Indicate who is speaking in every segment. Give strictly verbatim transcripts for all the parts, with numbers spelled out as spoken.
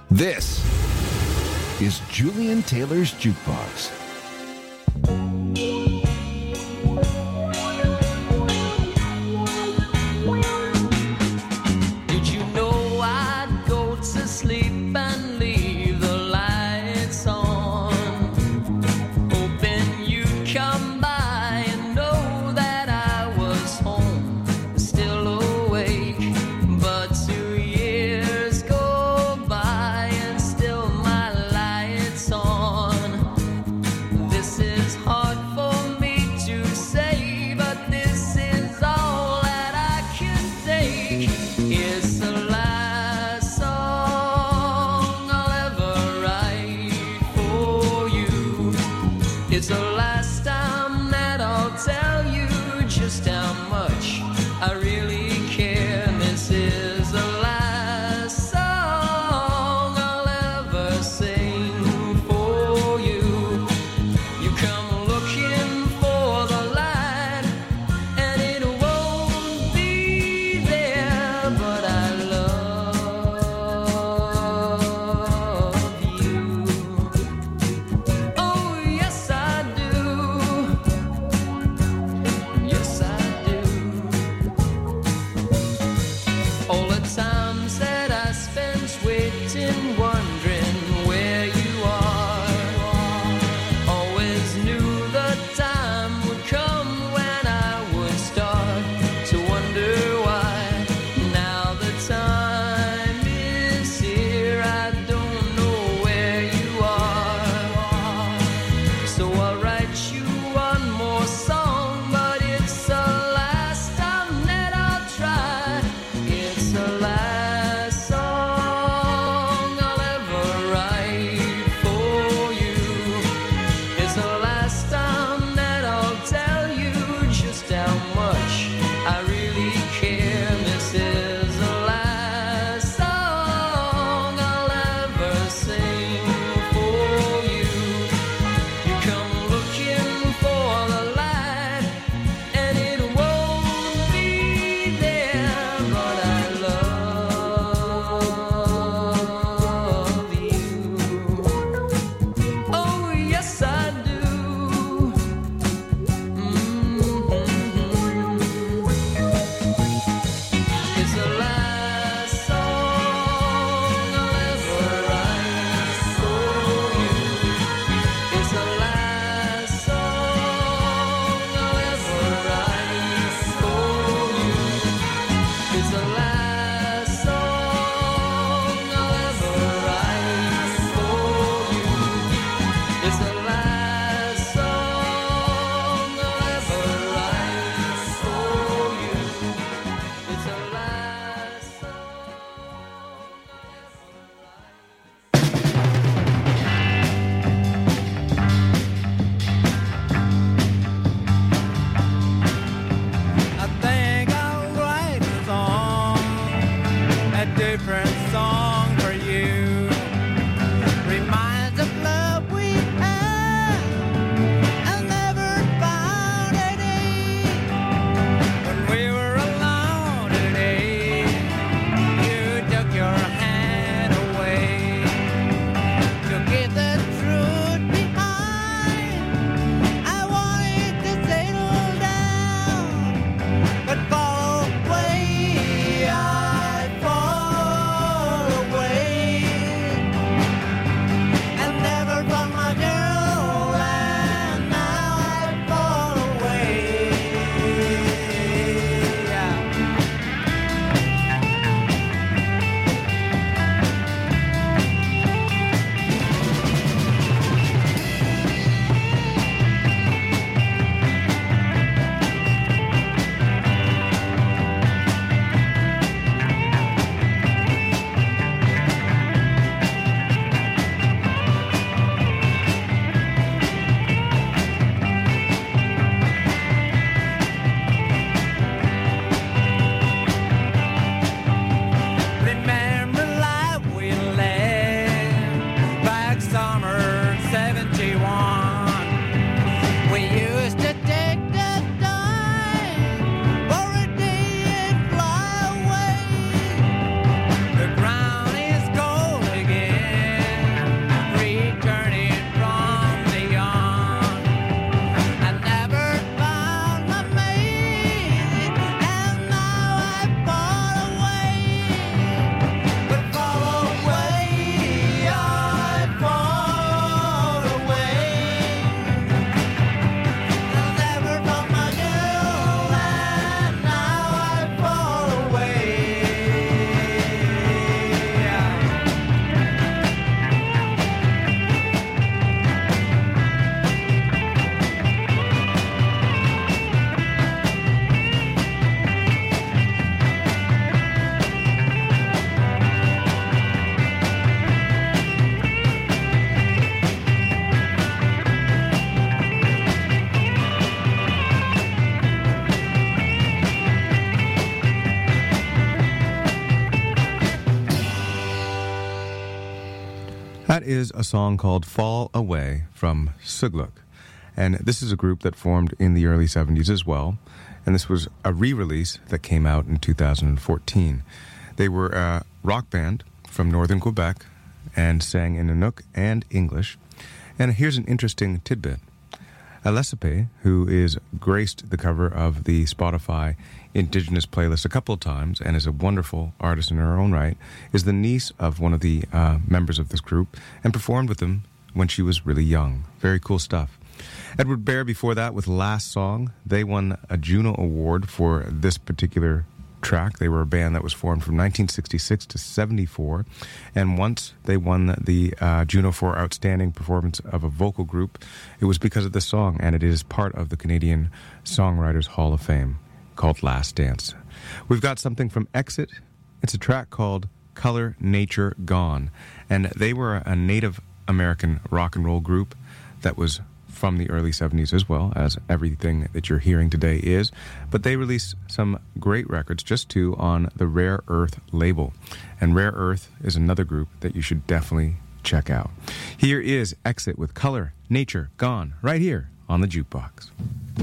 Speaker 1: This is Julian Taylor's Jukebox.
Speaker 2: Did you know I'd go to sleep and leave the lights on, hoping you'd come by and know that I was home, still awake. But two years go by and still my lights on. This is hard for me to say, but this is all that I can take. It's the last song I'll ever write for you. It's the last time that I'll tell you just how much I really care. This is the last song I'll ever sing for you. You come looking for the light, and it won't be there, but I love you. Oh, yes, I do.
Speaker 3: That is a song called Fall Away from Sugluk. And this is a group that formed in the early seventies as well. And this was a re-release that came out in two thousand fourteen. They were a rock band from northern Quebec and sang in Inuk and English. And here's an interesting tidbit. Alessipe, who is graced the cover of the Spotify Indigenous playlist a couple of times and is a wonderful artist in her own right, is the niece of one of the uh, members of this group and performed with them when she was really young. Very cool stuff. Edward Bear before that with Last Song. They won a Juno Award for this particular track. They were a band that was formed from nineteen sixty-six to seventy-four, and once they won the uh, Juno for Outstanding Performance of a Vocal Group, it was because of this song, and it is part of the Canadian Songwriters Hall of Fame called Last Dance. We've got something from Exit. It's a track called Color Nature Gone, and they were a Native American rock and roll group that was from the early seventies as well, as everything that you're hearing today is. But they released some great records, just two, on the Rare Earth label. And Rare Earth is another group that you should definitely check out. Here is Exit with Color Nature Gone, right here on the Jukebox.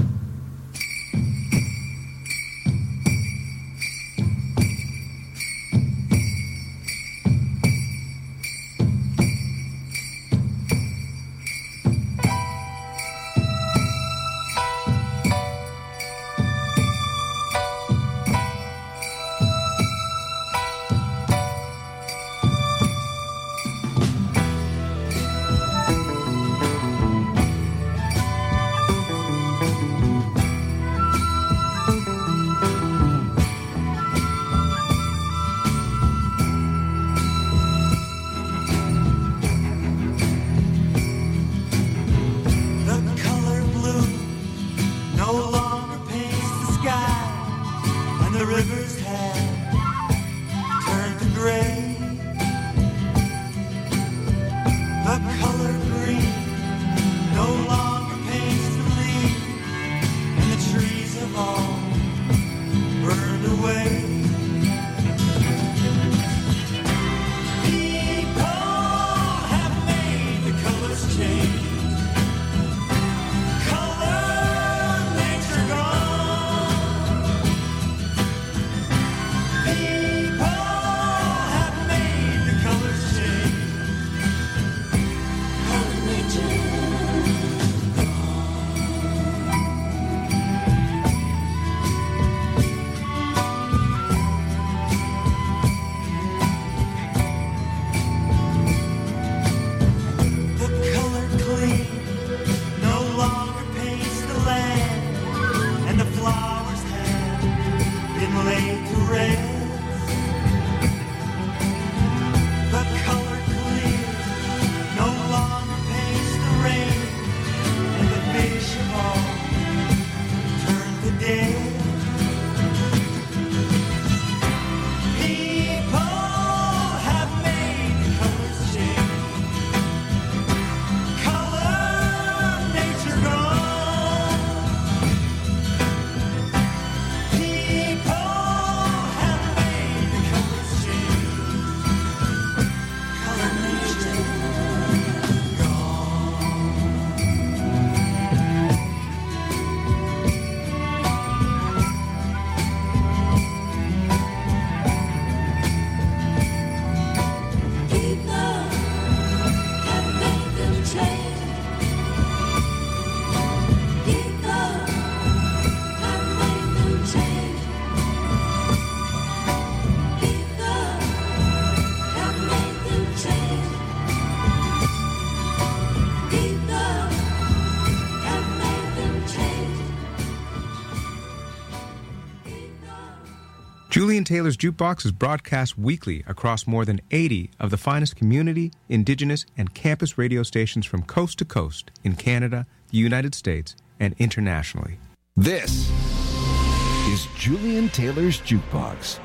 Speaker 3: Julian Taylor's Jukebox is broadcast weekly across more than eighty of the finest community, indigenous, and campus radio stations from coast to coast in Canada, the United States, and internationally.
Speaker 1: This is Julian Taylor's Jukebox.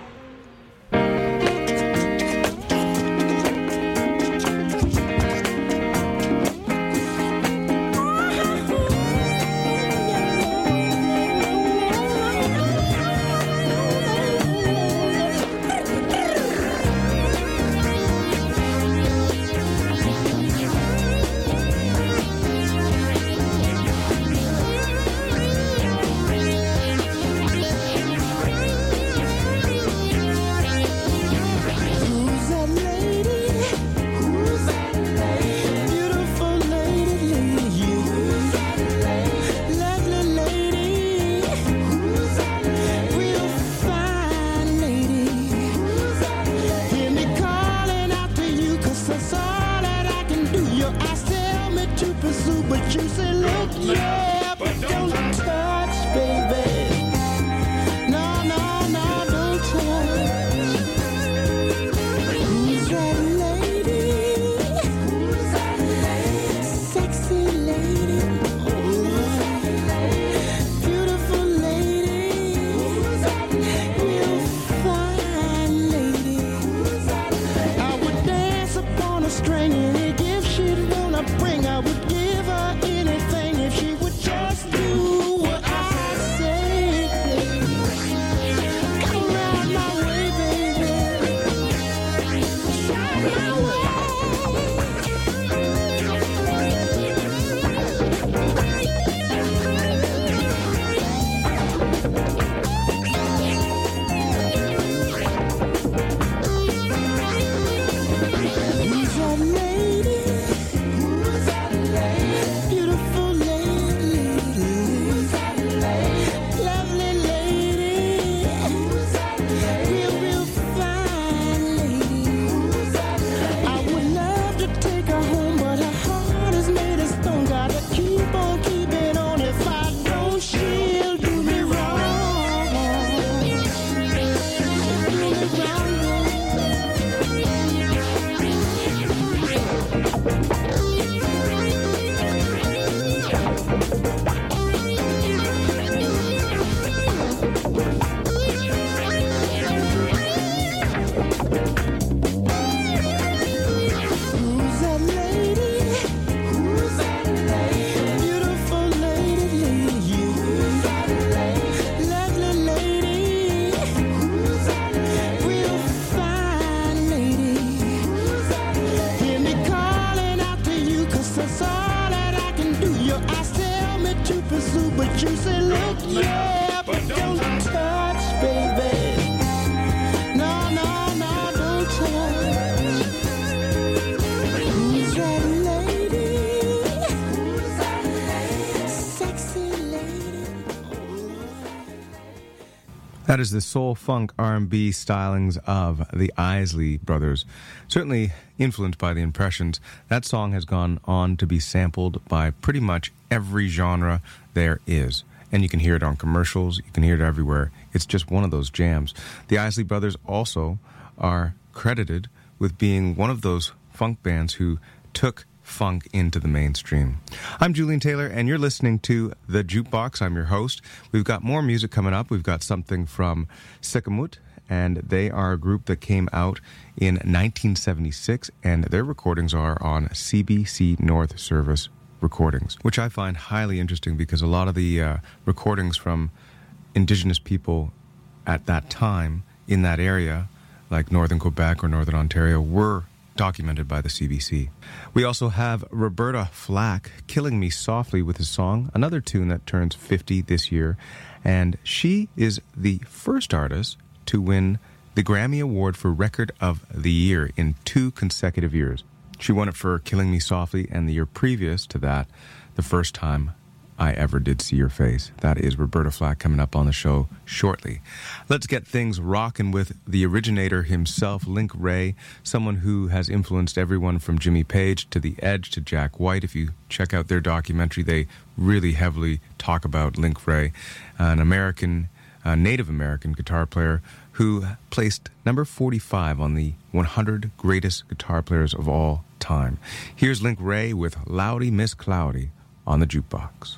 Speaker 3: That is the soul funk R and B stylings of the Isley Brothers. Certainly influenced by the Impressions, that song has gone on to be sampled by pretty much every genre there is. And you can hear it on commercials, you can hear it everywhere. It's just one of those jams. The Isley Brothers also are credited with being one of those funk bands who took funk into the mainstream. I'm Julian Taylor, and you're listening to The Jukebox. I'm your host. We've got more music coming up. We've got something from Sikamut, and they are a group that came out in nineteen seventy-six, and their recordings are on C B C North Service Recordings, which I find highly interesting because a lot of the uh, recordings from Indigenous people at that time in that area, like Northern Quebec or Northern Ontario, were documented by the C B C. We also have Roberta Flack, Killing Me Softly with his song, another tune that turns fifty this year, and she is the first artist to win the Grammy Award for Record of the Year in two consecutive years. She won it for Killing Me Softly, and the year previous to that, the first time I ever did see your face. That is Roberta Flack coming up on the show shortly. Let's get things rocking with the originator himself, Link Wray, someone who has influenced everyone from Jimmy Page to The Edge to Jack White. If you check out their documentary, they really heavily talk about Link Wray, an American, uh, Native American guitar player who placed number forty-five on the one hundred greatest guitar players of all time. Here's Link Wray with Loudy Miss Cloudy on the Jukebox.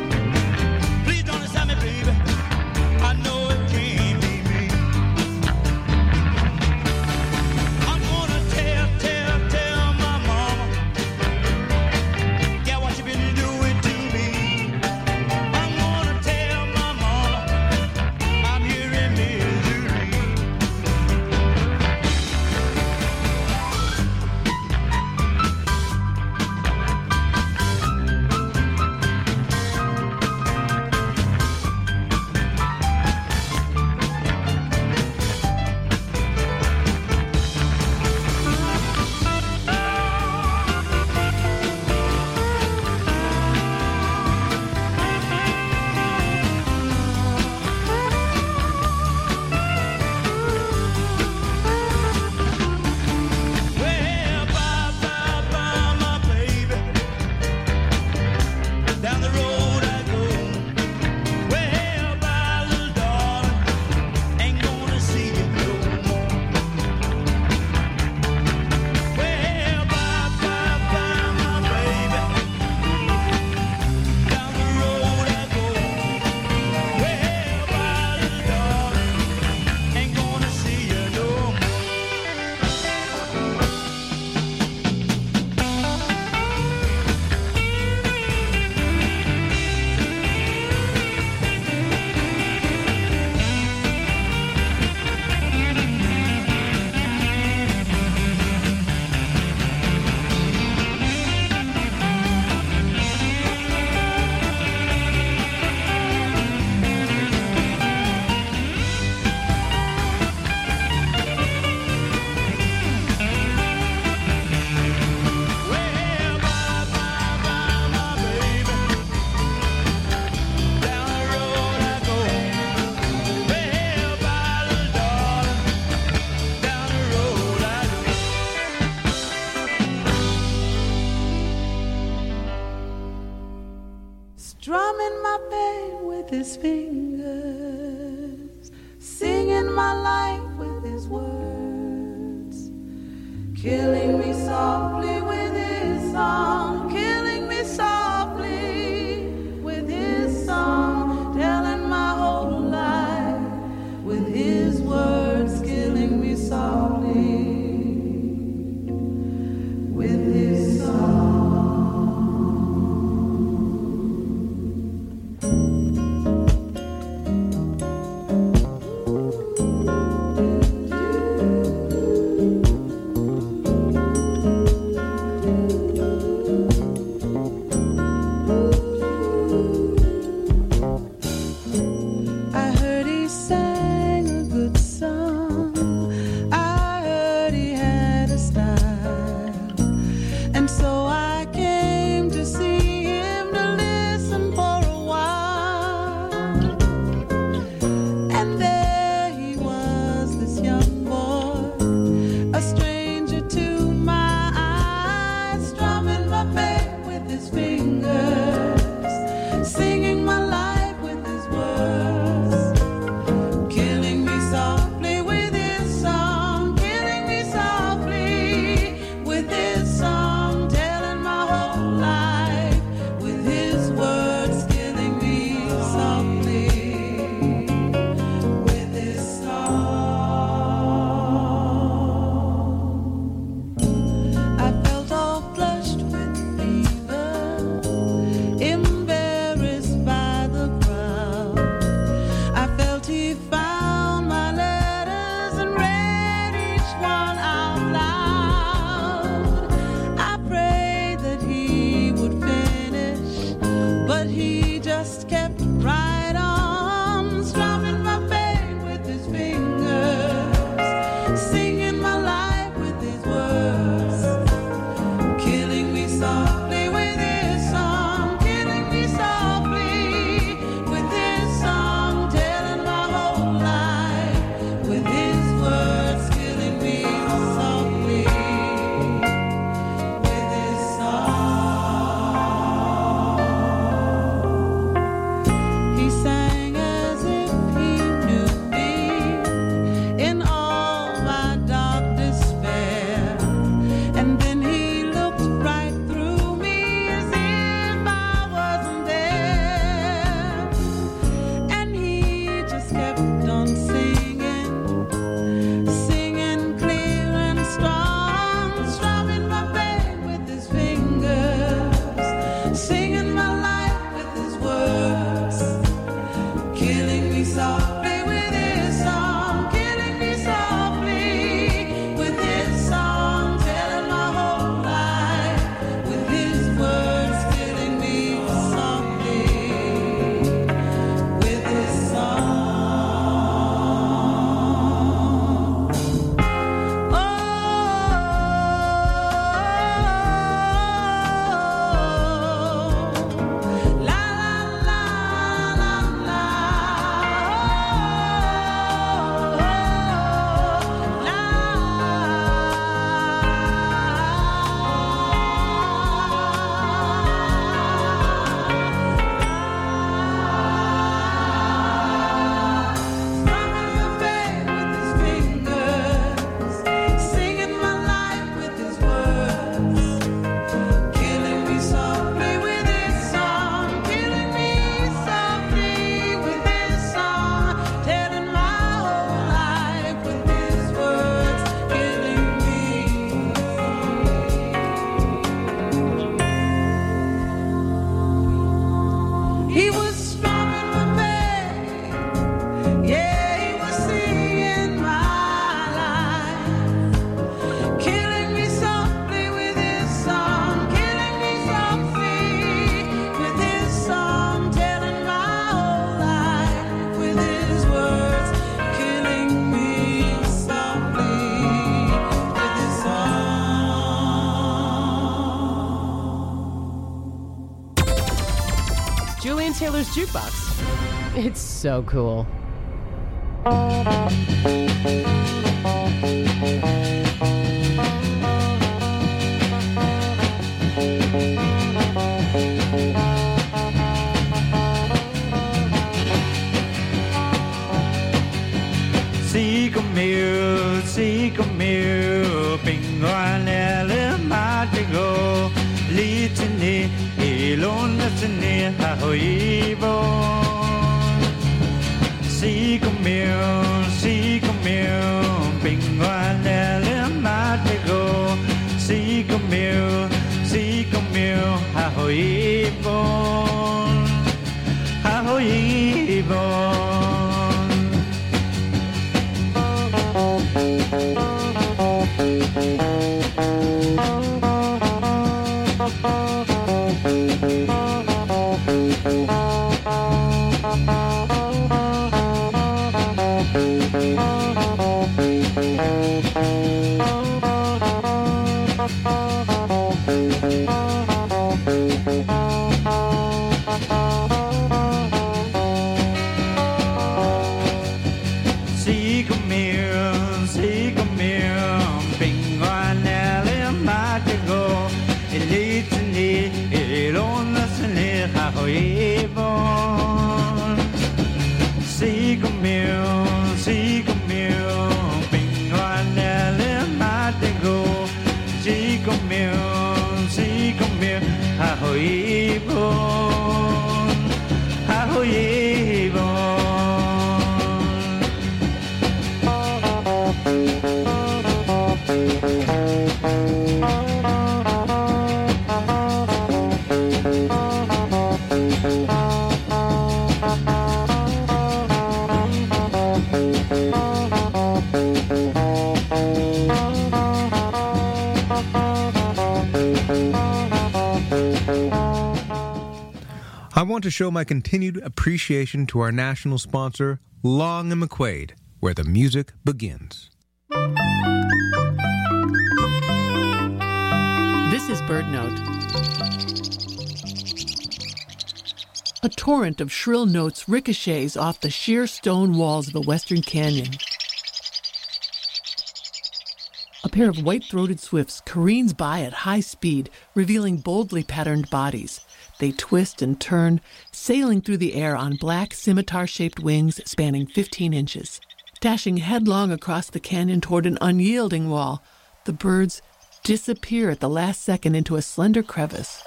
Speaker 4: Please don't stop me, baby. I know it can't be me. his fingers, singing my life with his words, killing me softly with his song, killing me softly with his song, telling my whole life with his words, killing me softly with his song.
Speaker 5: Julian Taylor's Jukebox. It's so cool.
Speaker 6: See come here, see come here, Pingwanele Matigo, Litini, Elon Latini, Hahoibo. See come here, see come here, Pingwanele Matigo, see come here, see come here, Hahoibo, Hahoibo.
Speaker 3: I want to show my continued appreciation to our national sponsor, Long and McQuaid, where the music begins.
Speaker 7: This is Bird Note. A torrent of shrill notes ricochets off the sheer stone walls of the Western Canyon. A pair of white-throated swifts careens by at high speed, revealing boldly patterned bodies. They twist and turn, sailing through the air on black scimitar-shaped wings spanning fifteen inches. Dashing headlong across the canyon toward an unyielding wall, the birds disappear at the last second into a slender crevice.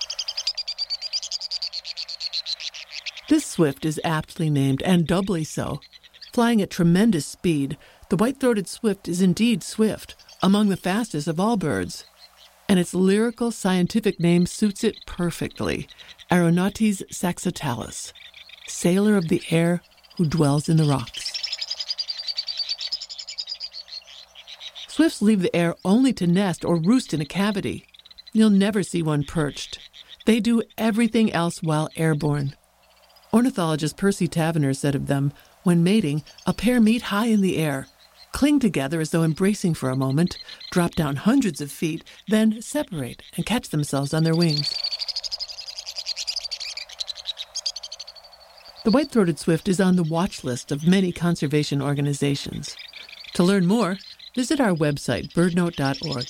Speaker 7: This swift is aptly named, and doubly so. Flying at tremendous speed, the white-throated swift is indeed swift, among the fastest of all birds. And its lyrical scientific name suits it perfectly, Aeronautes saxatilis, sailor of the air who dwells in the rocks. Swifts leave the air only to nest or roost in a cavity. You'll never see one perched. They do everything else while airborne. Ornithologist Percy Taverner said of them, when mating, a pair meet high in the air, cling together as though embracing for a moment, drop down hundreds of feet, then separate and catch themselves on their wings. The white-throated swift is on the watch list of many conservation organizations. To learn more, visit our website, bird note dot org.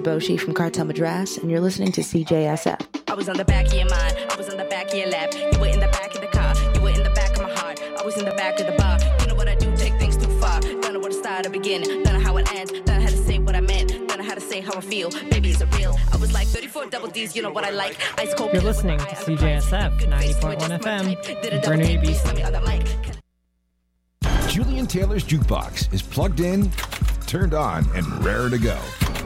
Speaker 8: Boshi from Cartel Madras, and you're listening to C J S F.
Speaker 9: I was on the back of your mind, I was on the back of your lap. You were in the back of the car, you were in the back of my heart. I was in the back of the bar. You know what I do, take things too far. Don't know where to start or begin, don't know how it ends. Don't know how to say what I meant, don't know how to say how I feel. Baby, is it real? I was like thirty-four double D's, you know what I like. Ice cold.
Speaker 10: You're listening to C J S F ninety point one F M, Burnaby, B C.
Speaker 1: Julian Taylor's Jukebox is plugged in, turned on, and rare to go.